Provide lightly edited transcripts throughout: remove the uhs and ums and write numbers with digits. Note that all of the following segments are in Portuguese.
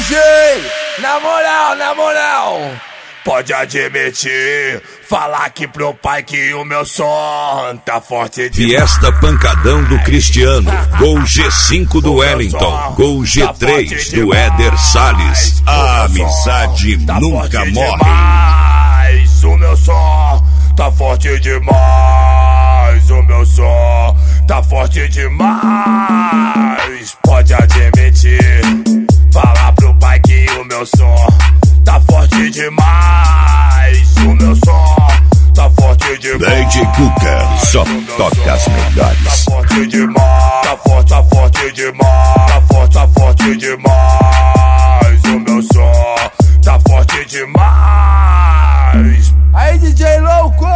DJ, na moral, pode admitir, falar aqui pro pai que o meu som tá forte demais. Fiesta Pancadão do Cristiano, gol G5 do Wellington, gol G3 do Éder Salles. A amizade nunca morre. O meu som tá forte demais, o meu som tá forte demais. Pode admitir, falar pro pai que o meu som tá forte demais, o meu som tá forte demais. Lady Cuca, só toca as melhores. Tá forte demais, tá forte demais, tá forte demais, o meu som tá forte demais. Aí, DJ louco!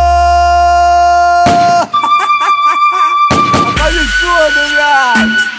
Faz tudo, viado!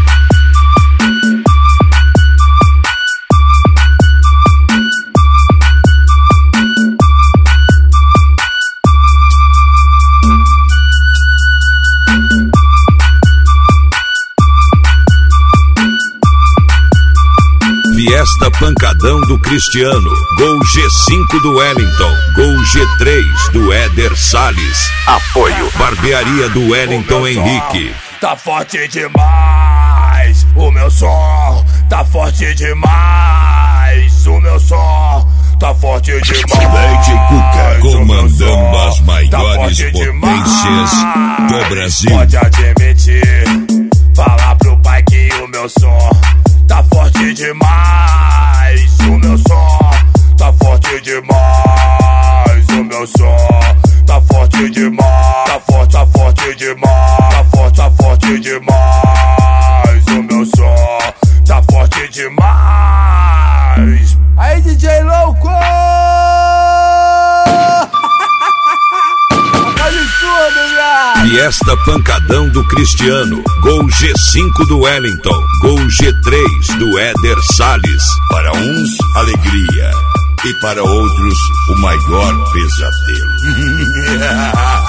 Fiesta Pancadão do Cristiano, gol G5 do Wellington, gol G3 do Éder Salles. Apoio Barbearia do Wellington Henrique. Tá forte demais, o meu som tá forte demais, o meu som tá forte demais. Lady Cuca comandando as maiores potências do Brasil. Pode admitir, falar pro pai que o meu som tá forte demais, o meu som tá forte demais, o meu som tá forte demais, tá forte demais, tá forte demais, o meu som tá forte demais. Aí, DJ louco! Fiesta Pancadão do Cristiano, gol G5 do Wellington, gol G3 do Éder Salles. Para uns, alegria, e para outros, o maior pesadelo.